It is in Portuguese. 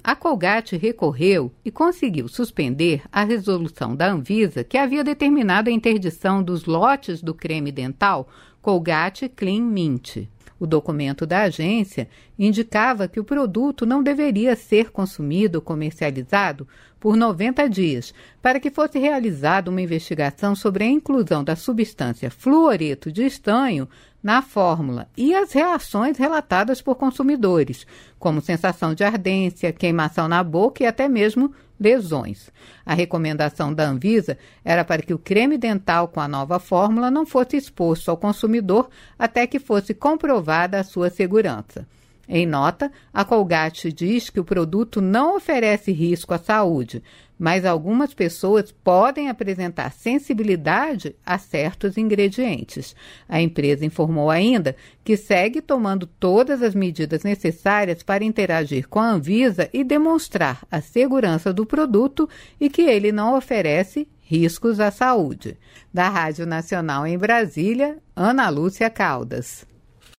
A Colgate recorreu e conseguiu suspender a resolução da Anvisa que havia determinado a interdição dos lotes do creme dental Colgate Clean Mint. O documento da agência indicava que o produto não deveria ser consumido ou comercializado por 90 dias, para que fosse realizada uma investigação sobre a inclusão da substância fluoreto de estanho na fórmula e as reações relatadas por consumidores, como sensação de ardência, queimação na boca e até mesmo lesões. A recomendação da Anvisa era para que o creme dental com a nova fórmula não fosse exposto ao consumidor até que fosse comprovada a sua segurança. Em nota, a Colgate diz que o produto não oferece risco à saúde, mas algumas pessoas podem apresentar sensibilidade a certos ingredientes. A empresa informou ainda que segue tomando todas as medidas necessárias para interagir com a Anvisa e demonstrar a segurança do produto e que ele não oferece riscos à saúde. Da Rádio Nacional em Brasília, Ana Lúcia Caldas.